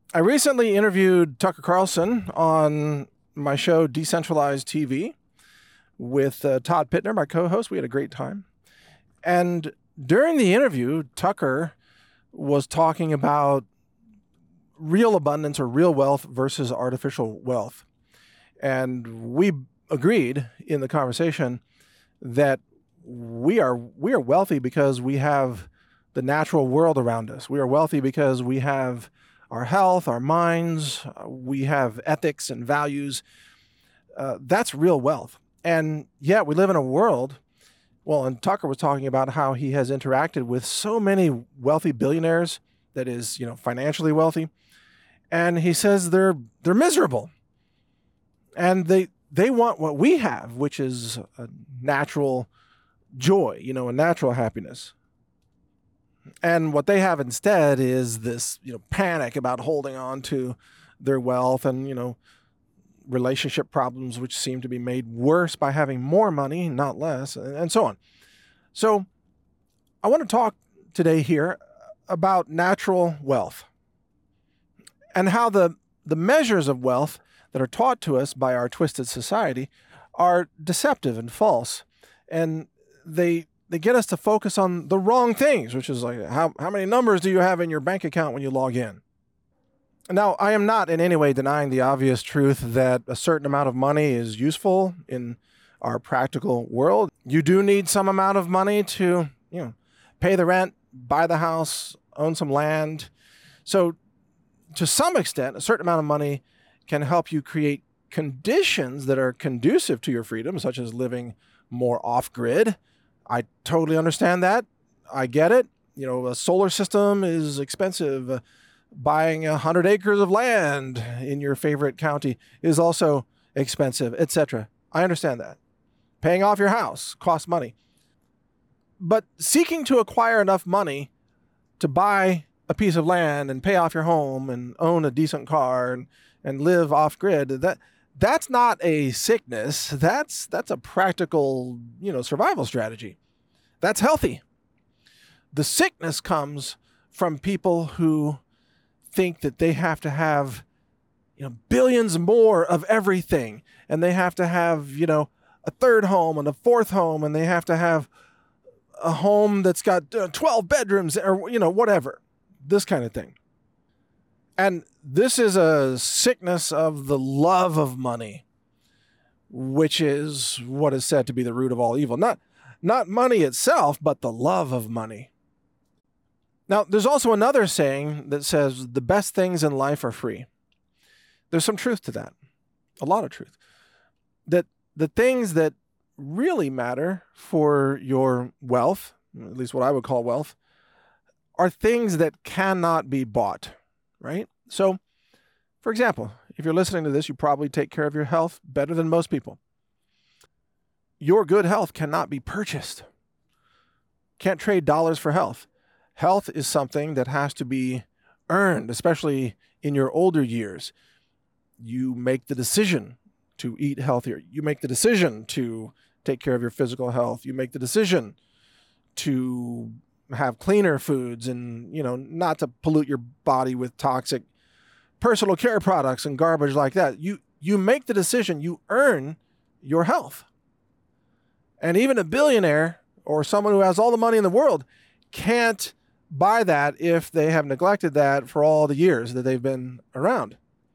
I recently interviewed Tucker Carlson on my show Decentralized TV with Todd Pittner, my co-host. We had a great time. And during the interview, Tucker was talking about real abundance or real wealth versus artificial wealth. And we agreed in the conversation that we are wealthy because we have the natural world around us. We are wealthy because we have our health, our minds, we have ethics and values. That's real wealth. And yet we live in a world, and Tucker was talking about how he has interacted with so many wealthy billionaires, that is, financially wealthy. And he says they're miserable. And they want what we have, which is a natural joy, a natural happiness. And what they have instead is this, panic about holding on to their wealth and, relationship problems, which seem to be made worse by having more money, not less, and so on. So I want to talk today here about natural wealth and how the measures of wealth that are taught to us by our twisted society are deceptive and false. And they get us to focus on the wrong things, which is like, how many numbers do you have in your bank account when you log in? Now, I am not in any way denying the obvious truth that a certain amount of money is useful in our practical world. You do need some amount of money to, pay the rent, buy the house, own some land. So to some extent, a certain amount of money can help you create conditions that are conducive to your freedom, such as living more off-grid. I totally understand that. I get it. A solar system is expensive. Buying 100 acres of land in your favorite county is also expensive, etc. I understand that. Paying off your house costs money. But seeking to acquire enough money to buy a piece of land and pay off your home and own a decent car and live off-grid, that's not a sickness. That's a practical, survival strategy. That's healthy. The sickness comes from people who think that they have to have, billions more of everything, and they have to have, a third home and a fourth home, and they have to have a home that's got 12 bedrooms or, whatever, this kind of thing. And this is a sickness of the love of money, which is what is said to be the root of all evil. Not money itself, but the love of money. Now, there's also another saying that says the best things in life are free. There's some truth to that, a lot of truth. That the things that really matter for your wealth, at least what I would call wealth, are things that cannot be bought, right? So, for example, if you're listening to this, you probably take care of your health better than most people. Your good health cannot be purchased. Can't trade dollars for health. Health is something that has to be earned, especially in your older years. You make the decision to eat healthier. You make the decision to take care of your physical health. You make the decision to have cleaner foods and, not to pollute your body with toxic personal care products and garbage like that. You make the decision, you earn your health. And even a billionaire or someone who has all the money in the world can't buy that if they have neglected that for all the years that they've been around.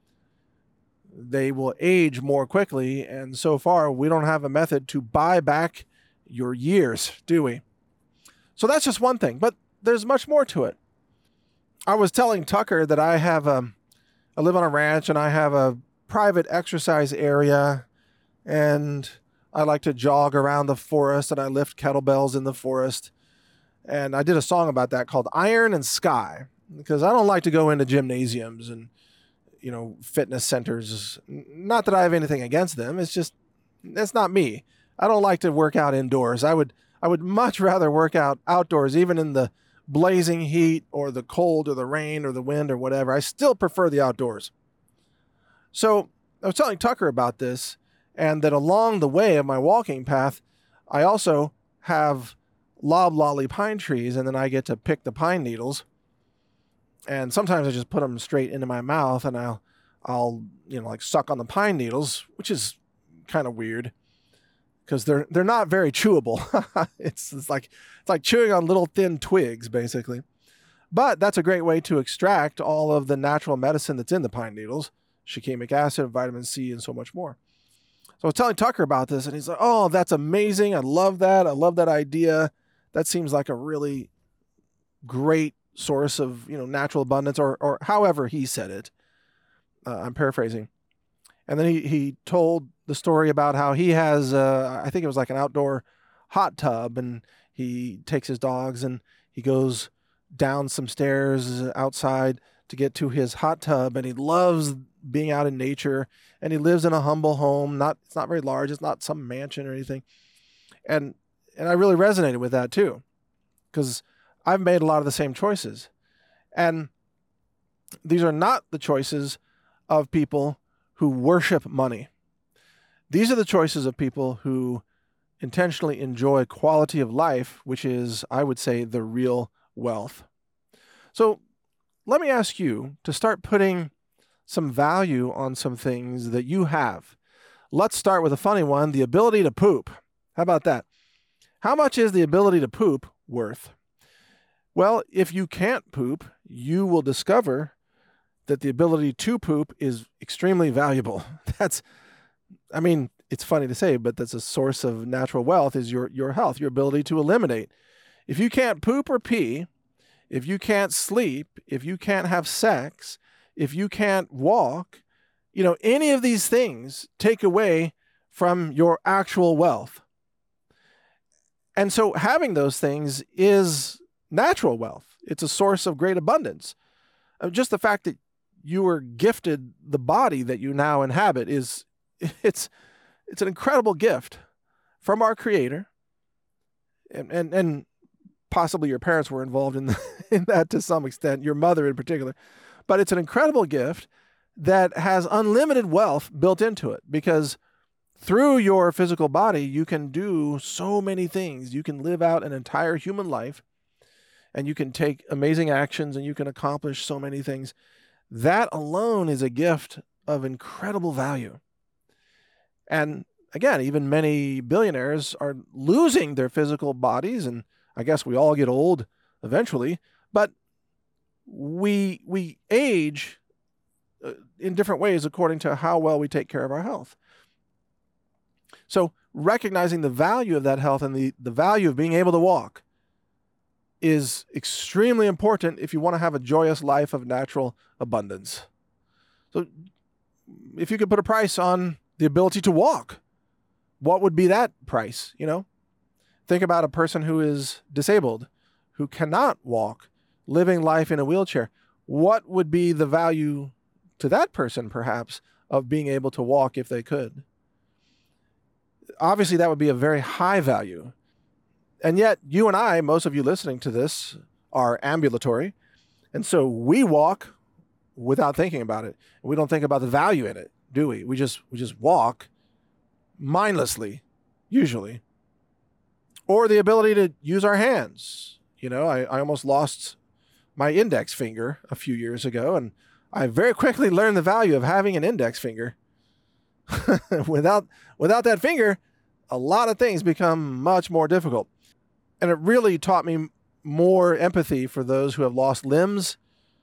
They will age more quickly, and so far we don't have a method to buy back your years, do we? So that's just one thing, but there's much more to it. I was telling Tucker that I live on a ranch and I have a private exercise area, and I like to jog around the forest and I lift kettlebells in the forest. And I did a song about that called Iron and Sky, because I don't like to go into gymnasiums and, fitness centers. Not that I have anything against them. It's just, that's not me. I don't like to work out indoors. I would much rather work out outdoors, even in the blazing heat or the cold or the rain or the wind or whatever. I still prefer the outdoors. So I was telling Tucker about this, and that along the way of my walking path, I also have loblolly pine trees, and then I get to pick the pine needles. And sometimes I just put them straight into my mouth, and I'll like suck on the pine needles, which is kind of weird because they're not very chewable. It's like chewing on little thin twigs, basically. But that's a great way to extract all of the natural medicine that's in the pine needles, shikimic acid, vitamin C, and so much more. So I was telling Tucker about this, and he's like, "Oh, that's amazing. I love that. I love that idea. That seems like a really great source of, natural abundance," or however he said it. I'm paraphrasing. And then he told the story about how he has, I think it was like an outdoor hot tub, and he takes his dogs and he goes down some stairs outside to get to his hot tub, and he loves being out in nature, and he lives in a humble home. It's not very large. It's not some mansion or anything. And I really resonated with that too, because I've made a lot of the same choices. And these are not the choices of people who worship money. These are the choices of people who intentionally enjoy quality of life, which is, I would say, the real wealth. So let me ask you to start putting some value on some things that you have. Let's start with a funny one, the ability to poop. How about that? How much is the ability to poop worth? Well, if you can't poop, you will discover that the ability to poop is extremely valuable. It's funny to say, but that's a source of natural wealth, is your health, your ability to eliminate. If you can't poop or pee, if you can't sleep, if you can't have sex, if you can't walk, any of these things take away from your actual wealth. And so having those things is natural wealth. It's a source of great abundance. Just the fact that you were gifted the body that you now inhabit it's an incredible gift from our Creator. And possibly your parents were involved in that to some extent, your mother in particular. But it's an incredible gift that has unlimited wealth built into it, because through your physical body, you can do so many things. You can live out an entire human life, and you can take amazing actions, and you can accomplish so many things. That alone is a gift of incredible value. And again, even many billionaires are losing their physical bodies, and I guess we all get old eventually, but we age in different ways according to how well we take care of our health. So recognizing the value of that health and the value of being able to walk is extremely important if you want to have a joyous life of natural abundance. So if you could put a price on the ability to walk, what would be that price? Think about a person who is disabled, who cannot walk, living life in a wheelchair. What would be the value to that person, perhaps, of being able to walk if they could? Obviously, that would be a very high value. And yet, you and I, most of you listening to this, are ambulatory. And so we walk without thinking about it. We don't think about the value in it, do we? We just walk mindlessly, usually. Or the ability to use our hands. I almost lost my index finger a few years ago, and I very quickly learned the value of having an index finger. Without that finger, a lot of things become much more difficult. And it really taught me more empathy for those who have lost limbs,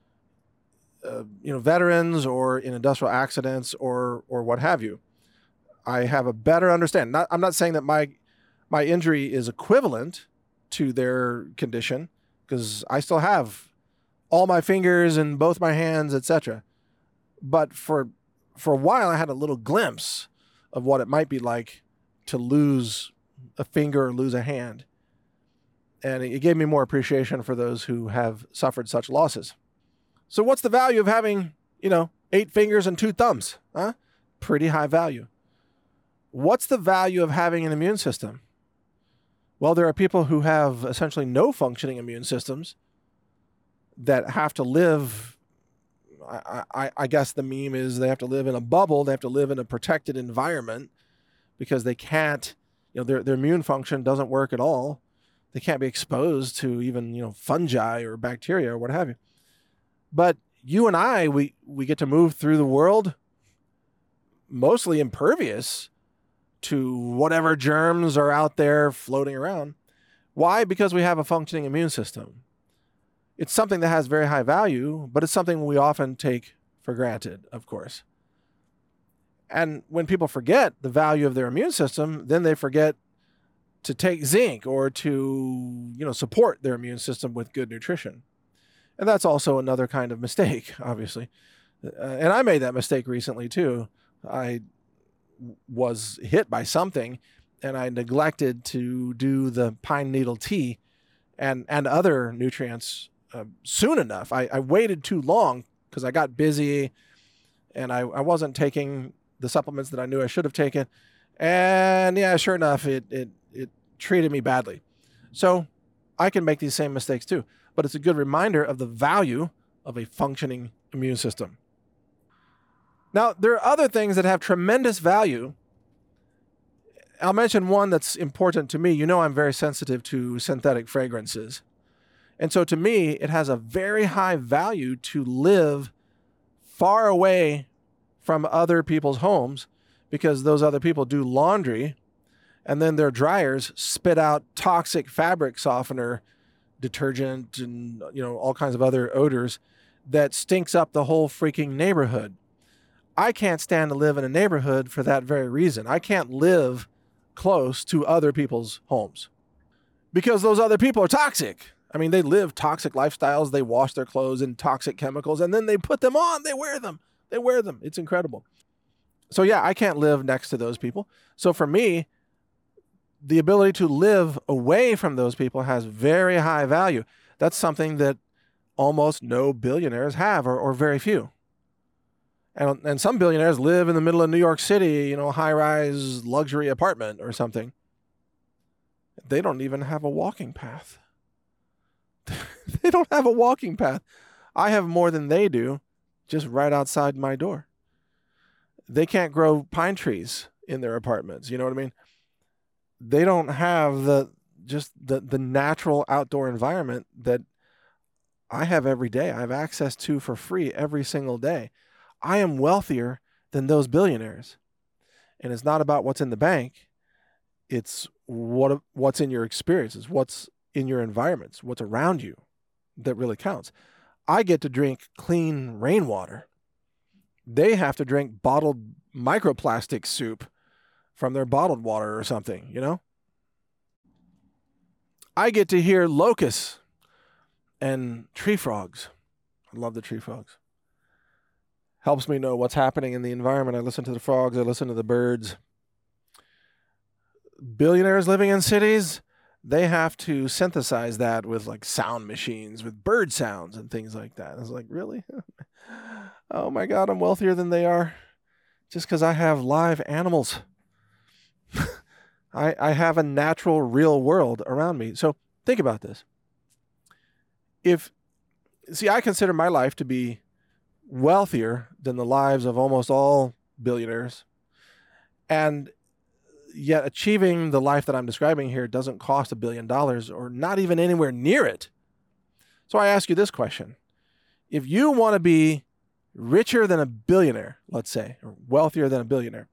veterans, or in industrial accidents, or what have you. I have a better understanding. I'm not saying that my injury is equivalent to their condition, because I still have all my fingers and both my hands, etc. But for a while, I had a little glimpse of what it might be like to lose a finger or lose a hand. And it gave me more appreciation for those who have suffered such losses. So what's the value of having, 8 fingers and 2 thumbs? Huh? Pretty high value. What's the value of having an immune system? Well, there are people who have essentially no functioning immune systems that have to live, I guess the meme is they have to live in a bubble, they have to live in a protected environment, because they can't, their immune function doesn't work at all. They can't be exposed to even, fungi or bacteria or what have you. But you and I, we get to move through the world mostly impervious to whatever germs are out there floating around. Why? Because we have a functioning immune system. It's something that has very high value, but it's something we often take for granted, of course. And when people forget the value of their immune system, then they forget to take zinc or to, support their immune system with good nutrition. And that's also another kind of mistake, obviously. And I made that mistake recently too. I was hit by something and I neglected to do the pine needle tea and other nutrients soon enough. I waited too long because I got busy and I wasn't taking the supplements that I knew I should have taken. And yeah, sure enough, it treated me badly. So I can make these same mistakes too, but it's a good reminder of the value of a functioning immune system. Now, there are other things that have tremendous value. I'll mention one that's important to me. I'm very sensitive to synthetic fragrances. And so to me, it has a very high value to live far away from other people's homes because those other people do laundry and then their dryers spit out toxic fabric softener, detergent, and all kinds of other odors that stinks up the whole freaking neighborhood. I can't stand to live in a neighborhood for that very reason. I can't live close to other people's homes because those other people are toxic. I mean, they live toxic lifestyles. They wash their clothes in toxic chemicals and then they put them on. They wear them. It's incredible. So yeah, I can't live next to those people. So for me, the ability to live away from those people has very high value. That's something that almost no billionaires have, or very few. And some billionaires live in the middle of New York City, high-rise luxury apartment or something. They don't even have a walking path. They don't have a walking path. I have more than they do just right outside my door. They can't grow pine trees in their apartments. You know what I mean? They don't have the natural outdoor environment that I have every day. I have access to for free every single day. I am wealthier than those billionaires. And it's not about what's in the bank. It's what's in your experiences, what's in your environments, what's around you that really counts. I get to drink clean rainwater. They have to drink bottled microplastic soup from their bottled water or something, I get to hear locusts and tree frogs. I love the tree frogs. Helps me know what's happening in the environment. I listen to the frogs. I listen to the birds. Billionaires living in cities, they have to synthesize that with like sound machines, with bird sounds and things like that. It's like, really? Oh my God, I'm wealthier than they are just because I have live animals. I have a natural, real world around me. So think about this. I consider my life to be wealthier than the lives of almost all billionaires. And yet achieving the life that I'm describing here doesn't cost $1 billion or not even anywhere near it. So I ask you this question. If you want to be richer than a billionaire, let's say, or wealthier than a billionaire,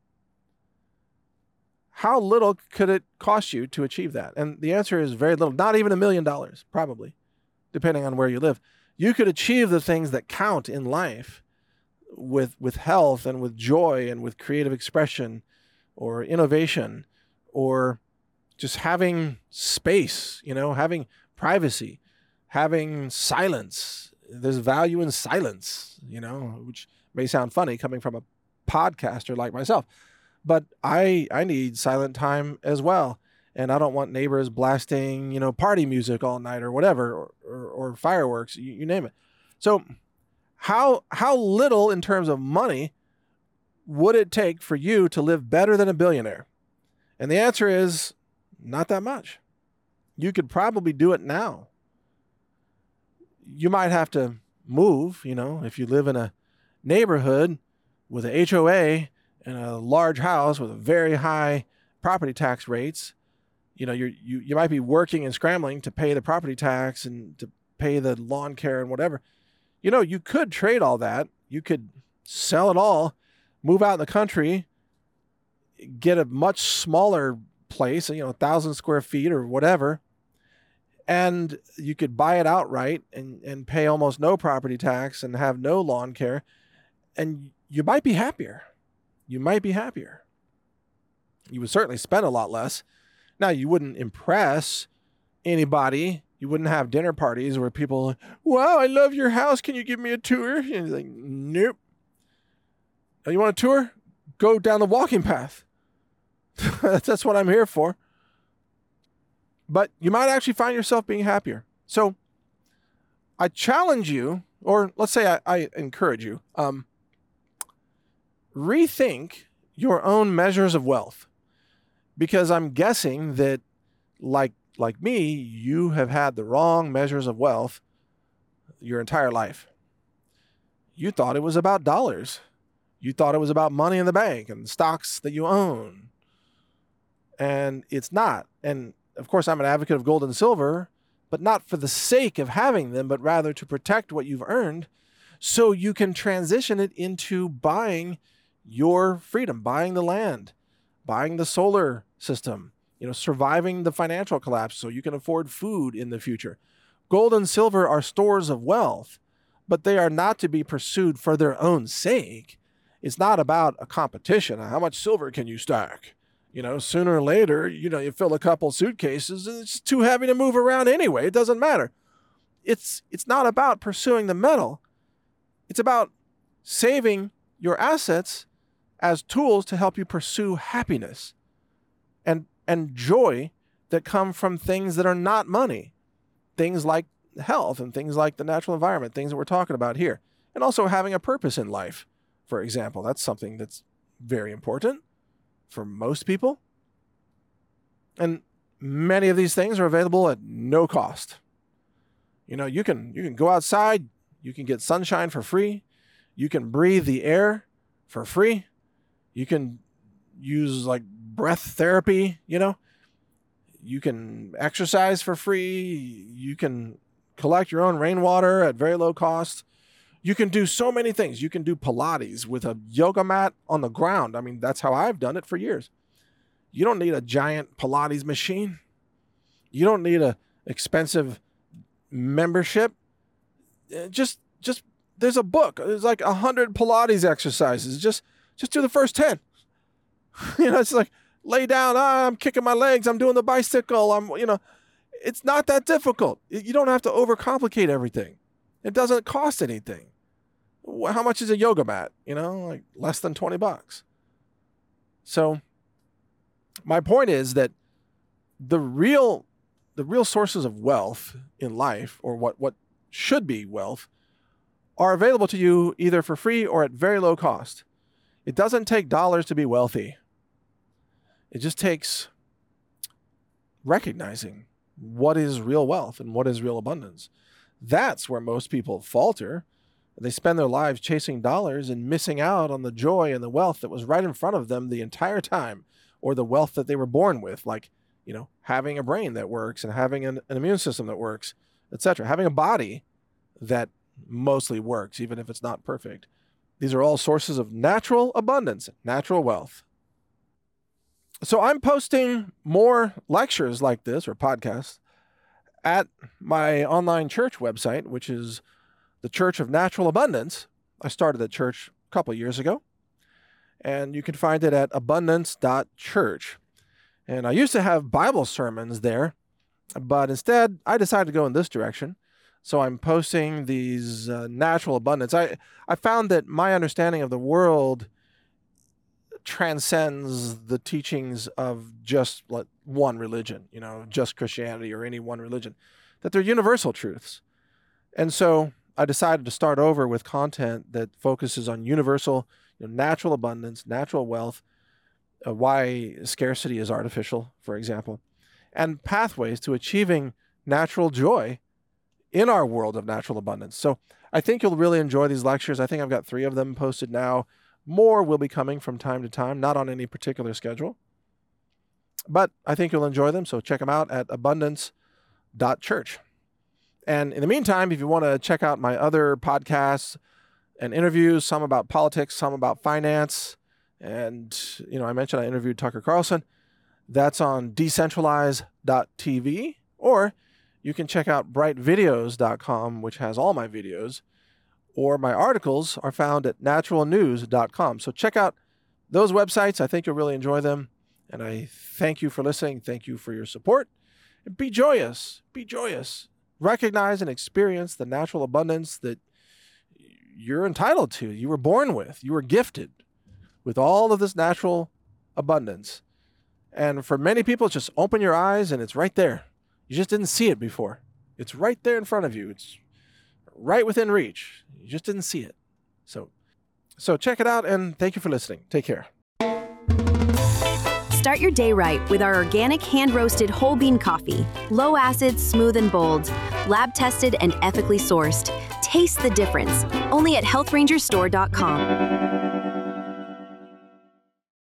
how little could it cost you to achieve that? And the answer is very little, not even $1 million, probably, depending on where you live. You could achieve the things that count in life with health and with joy and with creative expression or innovation or just having space, having privacy, having silence. There's value in silence, which may sound funny coming from a podcaster like myself. But I need silent time as well. And I don't want neighbors blasting, party music all night or whatever, or fireworks, you name it. So how little in terms of money would it take for you to live better than a billionaire? And the answer is not that much. You could probably do it now. You might have to move, if you live in a neighborhood with an HOA and a large house with a very high property tax rates. You might be working and scrambling to pay the property tax and to pay the lawn care and whatever. You could trade all that. You could sell it all, move out in the country, get a much smaller place, 1,000 square feet or whatever, and you could buy it outright and pay almost no property tax and have no lawn care, and you might be happier. You might be happier. You would certainly spend a lot less. Now, you wouldn't impress anybody. You wouldn't have dinner parties where people are like, wow, I love your house. Can you give me a tour? And you're like, nope. Oh, you want a tour? Go down the walking path. That's what I'm here for. But you might actually find yourself being happier. So I challenge you, or let's say I encourage you, rethink your own measures of wealth. Because I'm guessing that, like me, you have had the wrong measures of wealth your entire life. You thought it was about dollars. You thought it was about money in the bank and stocks that you own. And it's not. And of course, I'm an advocate of gold and silver, but not for the sake of having them, but rather to protect what you've earned so you can transition it into buying your freedom, buying the land, buying the solar system, surviving the financial collapse so you can afford food in the future. Gold and silver are stores of wealth, but they are not to be pursued for their own sake. It's not about a competition. How much silver can you stack? Sooner or later, you fill a couple suitcases and it's too heavy to move around anyway. It doesn't matter. It's not about pursuing the metal. It's about saving your assets as tools to help you pursue happiness and joy that come from things that are not money. Things like health and things like the natural environment, things that we're talking about here. And also having a purpose in life, for example. That's something that's very important for most people. And many of these things are available at no cost. You can go outside, you can get sunshine for free, you can breathe the air for free, you can use like breath therapy, you can exercise for free, you can collect your own rainwater at very low cost. You can do so many things. You can do Pilates with a yoga mat on the ground. I mean, that's how I've done it for years. You don't need a giant Pilates machine. You don't need an expensive membership. Just there's a book. There's like 100 Pilates exercises. Just do the first 10. It's like lay down. I'm kicking my legs. I'm doing the bicycle. It's not that difficult. You don't have to overcomplicate everything. It doesn't cost anything. How much is a yoga mat? Like less than $20. So my point is that the real sources of wealth in life, or what should be wealth, are available to you either for free or at very low cost. It doesn't take dollars to be wealthy. It just takes recognizing what is real wealth and what is real abundance. That's where most people falter. They spend their lives chasing dollars and missing out on the joy and the wealth that was right in front of them the entire time, or the wealth that they were born with, like, having a brain that works and having an immune system that works, etc. Having a body that mostly works, even if it's not perfect. These are all sources of natural abundance, natural wealth. So I'm posting more lectures like this, or podcasts, at my online church website, which is the Church of Natural Abundance. I started that church a couple of years ago, and you can find it at abundance.church. And I used to have Bible sermons there, but instead I decided to go in this direction. So I'm posting these natural abundance. I found that my understanding of the world transcends the teachings of just one religion, just Christianity or any one religion, that they're universal truths. And so I decided to start over with content that focuses on universal, natural abundance, natural wealth, why scarcity is artificial, for example, and pathways to achieving natural joy in our world of natural abundance. So I think you'll really enjoy these lectures. I think I've got 3 of them posted now. More will be coming from time to time, not on any particular schedule. But I think you'll enjoy them, so check them out at abundance.church. And in the meantime, if you want to check out my other podcasts and interviews, some about politics, some about finance, and, I mentioned I interviewed Tucker Carlson. That's on decentralize.tv, or you can check out brightvideos.com, which has all my videos, or my articles are found at naturalnews.com. So check out those websites. I think you'll really enjoy them. And I thank you for listening. Thank you for your support. And be joyous. Be joyous. Recognize and experience the natural abundance that you're entitled to. You were born with. You were gifted with all of this natural abundance. And for many people, it's just open your eyes and it's right there. You just didn't see it before. It's right there in front of you. It's right within reach. You just didn't see it. So check it out, and thank you for listening. Take care. Start your day right with our organic hand-roasted whole bean coffee. Low acid, smooth and bold. Lab tested and ethically sourced. Taste the difference. Only at healthrangerstore.com.